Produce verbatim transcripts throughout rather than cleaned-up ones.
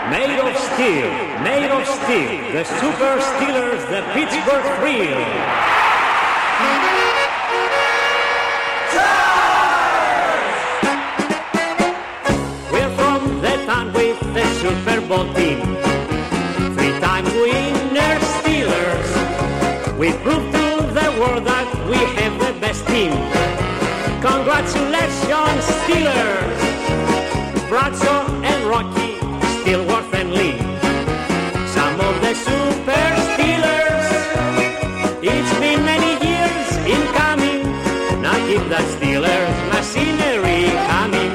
Made of steel, made of steel, the Super Steelers, the Pittsburgh Thrill. We're from the town with the Super Bowl team, three-time winner Steelers. We prove to the world that we have the best team. Congratulations, Steelers! Bradshaw and Rocky, Stillworth and Lee, some of the Super Steelers. It's been many years in coming. Now keep that Steelers machinery coming.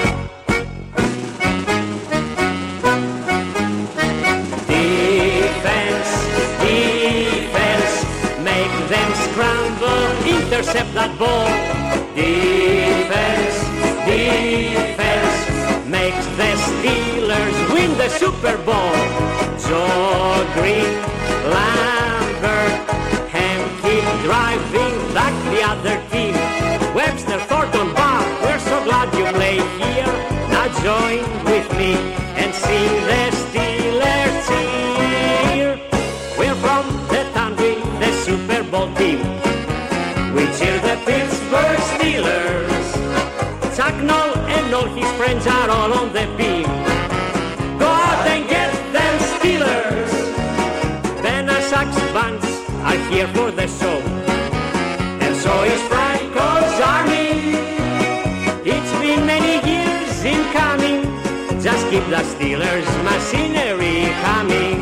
Defense, defense, make them scramble, intercept that ball. Defense, defense, makes the Steelers win the Super Bowl. Joe Green, Lambert, and keep driving back the other team. Webster, Thornton, Bob, we're so glad you play here. Now join with me and sing the Steelers cheer. We're from the town with the Super Bowl team. We cheer the Pittsburgh Steelers. Chuck Noll and all his friends are all on the beam. Go out and get them Steelers. Ben Ashak's bands are here for the show, and so is Franco's army. It's been many years in coming. Just keep the Steelers machinery coming.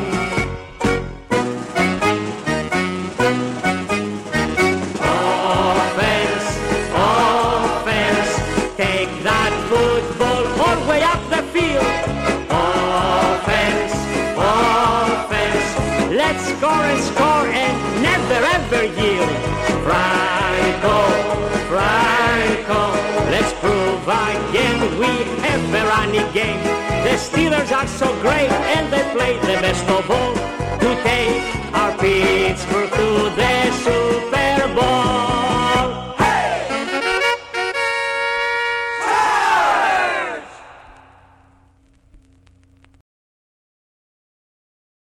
Score and score and never ever yield. Franco, Franco, let's prove again we have a running game. The Steelers are so great and they play the best of all to take our Pittsburgh to the Super